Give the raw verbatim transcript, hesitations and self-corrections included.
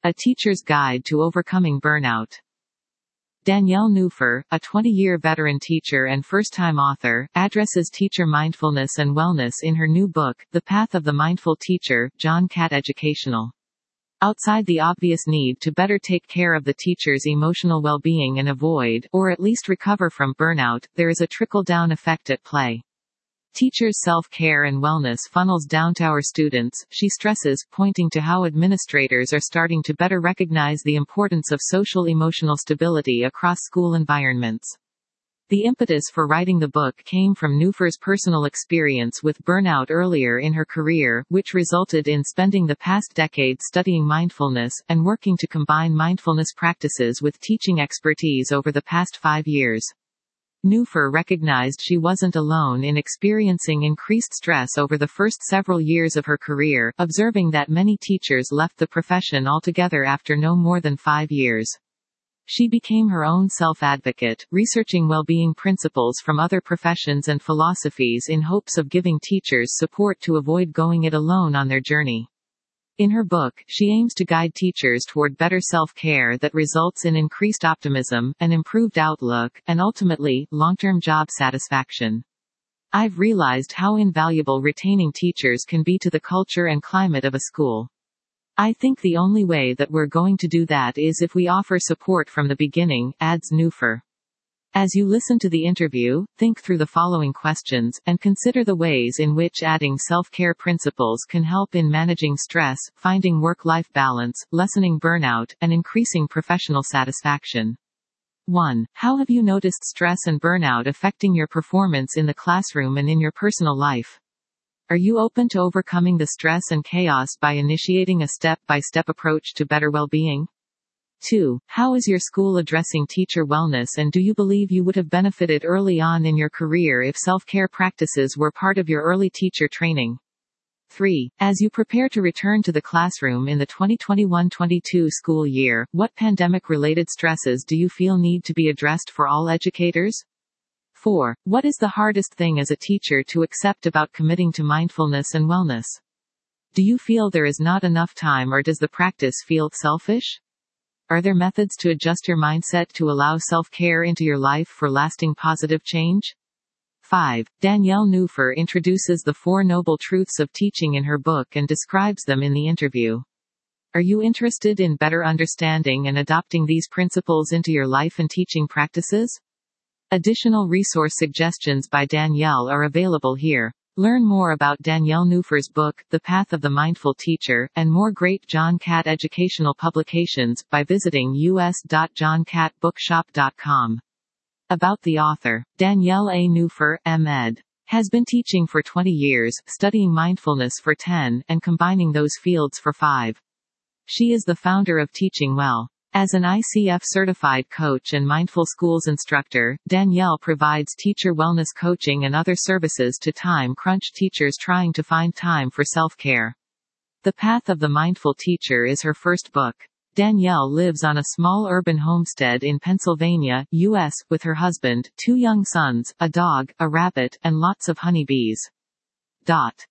A Teacher's Guide to Overcoming Burnout. Danielle Newfer, a twenty-year veteran teacher and first-time author, addresses teacher mindfulness and wellness in her new book, The Path of the Mindful Teacher, John Catt Educational. Outside the obvious need to better take care of the teacher's emotional well-being and avoid, or at least recover from burnout, there is a trickle-down effect at play. Teachers' self-care and wellness funnels down to our students, she stresses, pointing to how administrators are starting to better recognize the importance of social-emotional stability across school environments. The impetus for writing the book came from Newfer's personal experience with burnout earlier in her career, which resulted in spending the past decade studying mindfulness, and working to combine mindfulness practices with teaching expertise over the past five years. Newfer recognized she wasn't alone in experiencing increased stress over the first several years of her career, observing that many teachers left the profession altogether after no more than five years. She became her own self-advocate, researching well-being principles from other professions and philosophies in hopes of giving teachers support to avoid going it alone on their journey. In her book, she aims to guide teachers toward better self-care that results in increased optimism, an improved outlook, and ultimately, long-term job satisfaction. I've realized how invaluable retaining teachers can be to the culture and climate of a school. I think the only way that we're going to do that is if we offer support from the beginning, adds Newfer. As you listen to the interview, think through the following questions, and consider the ways in which adding self-care principles can help in managing stress, finding work-life balance, lessening burnout, and increasing professional satisfaction. one. How have you noticed stress and burnout affecting your performance in the classroom and in your personal life? Are you open to overcoming the stress and chaos by initiating a step-by-step approach to better well-being? two. How is your school addressing teacher wellness, and do you believe you would have benefited early on in your career if self-care practices were part of your early teacher training? three. As you prepare to return to the classroom in the twenty twenty-one twenty-two school year, what pandemic-related stresses do you feel need to be addressed for all educators? four. What is the hardest thing as a teacher to accept about committing to mindfulness and wellness? Do you feel there is not enough time, or does the practice feel selfish? Are there methods to adjust your mindset to allow self-care into your life for lasting positive change? five. Danielle Newfer introduces the Four Noble Truths of Teaching in her book and describes them in the interview. Are you interested in better understanding and adopting these principles into your life and teaching practices? Additional resource suggestions by Danielle are available here. Learn more about Danielle Newfer's book, The Path of the Mindful Teacher, and more great John Catt educational publications, by visiting u s dot john catt bookshop dot com. About the author. Danielle A. Newfer, M Ed has been teaching for twenty years, studying mindfulness for ten, and combining those fields for five. She is the founder of Teaching Well. As an I C F-certified coach and Mindful Schools instructor, Danielle provides teacher wellness coaching and other services to time-crunched teachers trying to find time for self-care. The Path of the Mindful Teacher is her first book. Danielle lives on a small urban homestead in Pennsylvania, U S, with her husband, two young sons, a dog, a rabbit, and lots of honeybees. Dot.